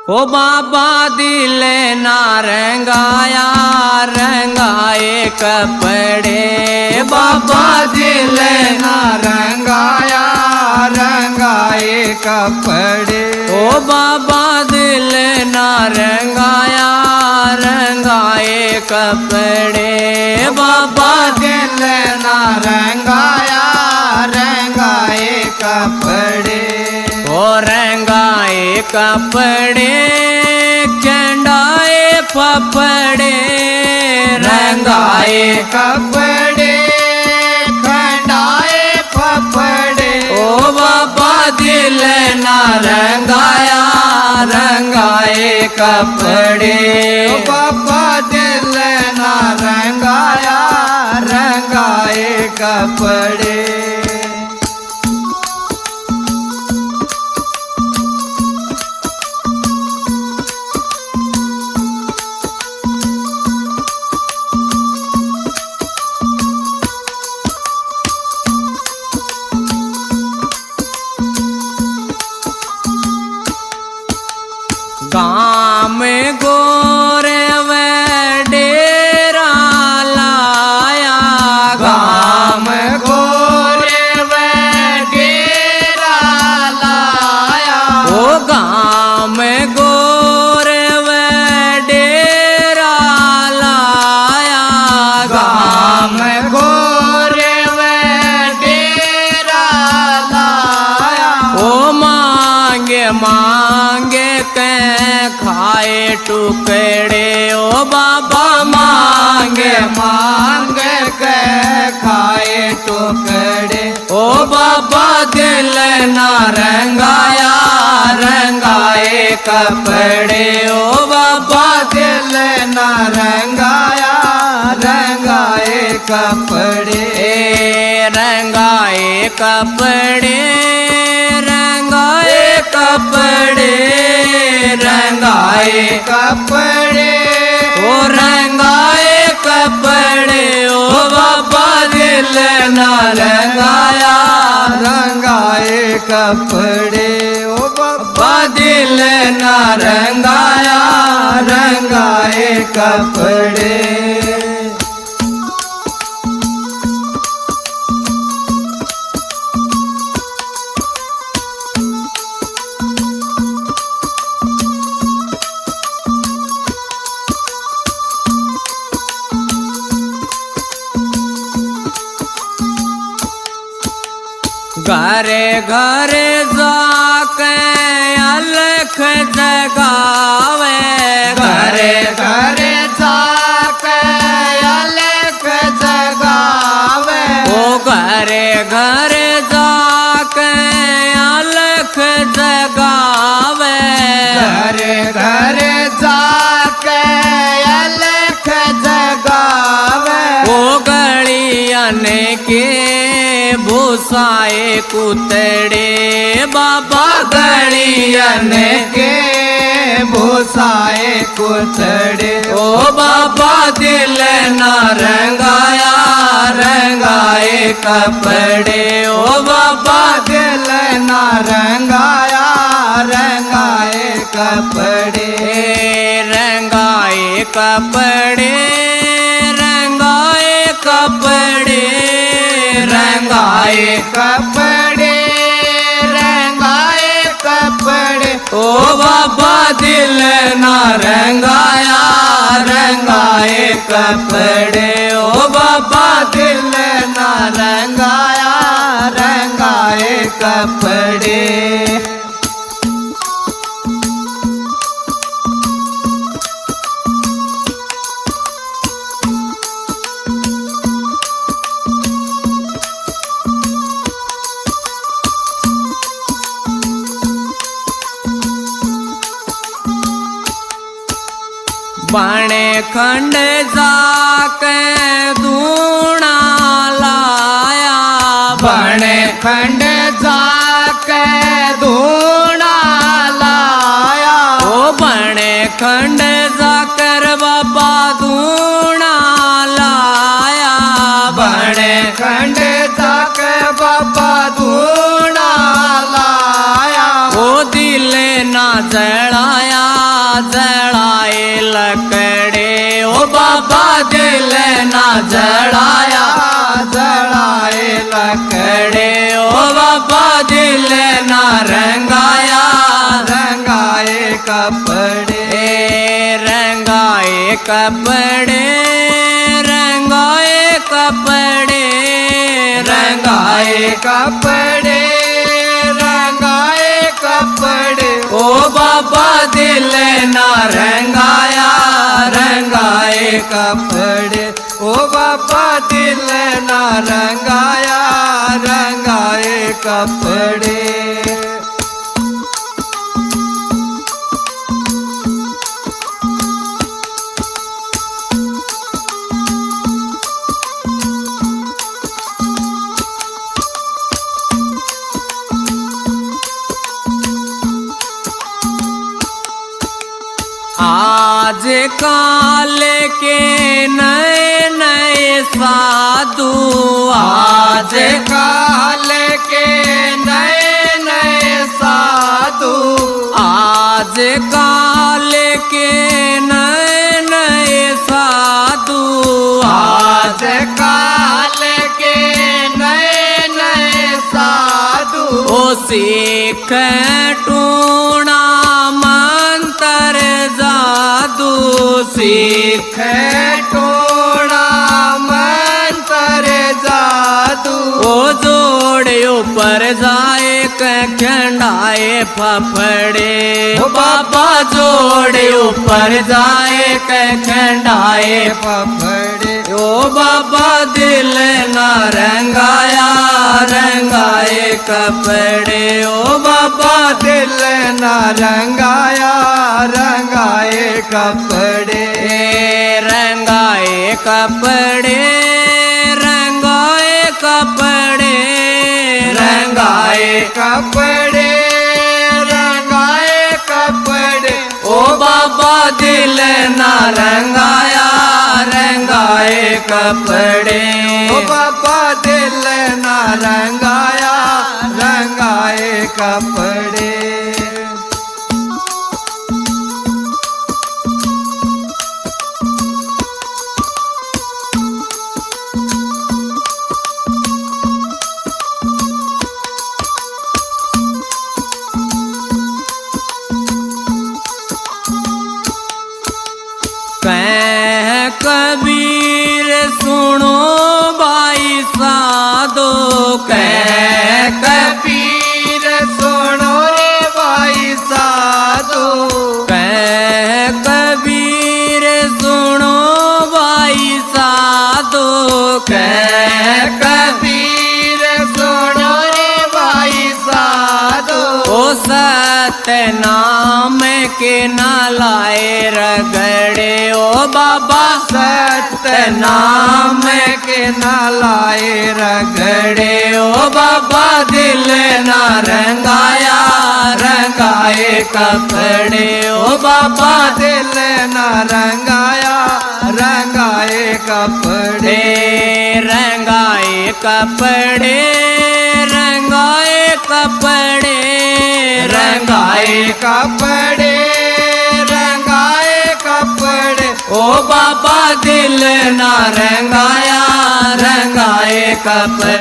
ओ बाबा दिल ना रंगाया रंगाए कपड़े, बाबा दिल ना रंगाया रंगाए कपड़े। ओ बाबा दिल ना रंगाया रंगाए कपड़े, बाबा दिल ना रंगाया रंगाए कपड़े। ओ रंगाए कपड़े चंडाए पपड़े, रंगाए कपड़े खंडाए पपड़े। ओ बाबा दिल ना रंगाया रंगाए कपड़े, बाबा दिल ना रंगाया रंगाए कपड़े। गाम गोरे व डेरा लाया, गाम गोरे व डेरा लाया। ओ गाम गोरे व डेरा लाया, गाम गोरे व डेरा लाया। ओ मांगे मांगे के खाए टुकड़े, ओ बाबा मांगे मांग के खाए टुकड़े। ओ बाबा दिल ना रंगाया रंगाए कपड़े, ओ बाबा दिल ना रंगाया रंगाए कपड़े। रंगाए कपड़े रंगाए कपड़े रंगाए कपड़े ओ रंगाए कपड़े, ओ बाबा दिल ना रंगाया रंगाए कपड़े। ओ बाबा दिल ना रंगाया रंगाए कपड़े। घरे घरे जाके अलख जगावे, घरे घरे जाके अलख जगावे। ओ घरे घरे जाके अलख जगावे, घरे घरे जाके अलख जगावे। ओ गलियन के भूसाए कुतड़े, बाबा गलियन के भूसाए कुतड़े। ओ बाबा दिल ना रंगाया रंगाए कपड़े, ओ बाबा दिल ना रंगाया रंगाए कपड़े। रंगाए कपड़े रंगाए कपड़े रंगाए कपड़े रंगाए कपड़े। ओ बाबा दिल ना रंगाया रंगाए कपड़े, ओ बाबा दिल ना रंगाया रंगाए कपड़े। बने खंड जाके धूना लाया, बने खंड जाके धूना लाया। ओ बने खंड जाकर बाबा धूना लाया, बने खंड जाके बाबा धूना लाया। ओ दिल ना जलाया जलाए लकड़े ओ बाबा दिल ना जलाया जलाए लकड़े ओ बाबा दिल ना रंगाया रंगाए कपड़े रंगाए कपड़े रंगाए कपड़े रंगाए कपड़े रंगाए कपड़े ओ बाबा दिल ना रंगाया रंगाए कपड़े ओ बाबा दिल ना रंगाया रंगाए कपड़े आज काल के नए नए साधु आज काल के नए नए साधु आज काल के नए नए साधु आज काल के नए नए साधु ओ सीख टूणा मंतर जादू सीख टोड़ा मंतर जादू ओ जोड़े ऊपर जाए खंडाए फफड़े ओ बाबा जोड़े ऊपर जाए खंडाए फफड़े ओ बाबा दिल ना रंगाया रंगाए कपड़े ओ बाबा दिल ना रंगाया रंगाए कपड़े रंगाए कपड़े रंगाए कपड़े रंगाए कपड़े रंगाए कपड़े ओ बाबा दिल ना रंगाया रंगाए कपड़े ओ बाबा दिल ना रंगाया रंगाए कपड़े कह कबीर सुनो भाई साधो कह कबीर सुनो रे भाई साधु कह कबीर सुनो भाई साधो कह कबीर सुनो रे भाई साधु ओ सत्य नाम के ना लाए रगड़े ओ बाबा सत्य नाम के ना लाए रगड़े ओ बाबा दिल ना रंगाया रंगाए कपड़े ओ बाबा दिल ना रंगाया रंगाए कपड़े रंगाए कपड़े रंगाए कपड़े रंगाए कपड़े रंगाए कपड़े ओ बाबा दिल ना रंगाया रंगाए कपड़े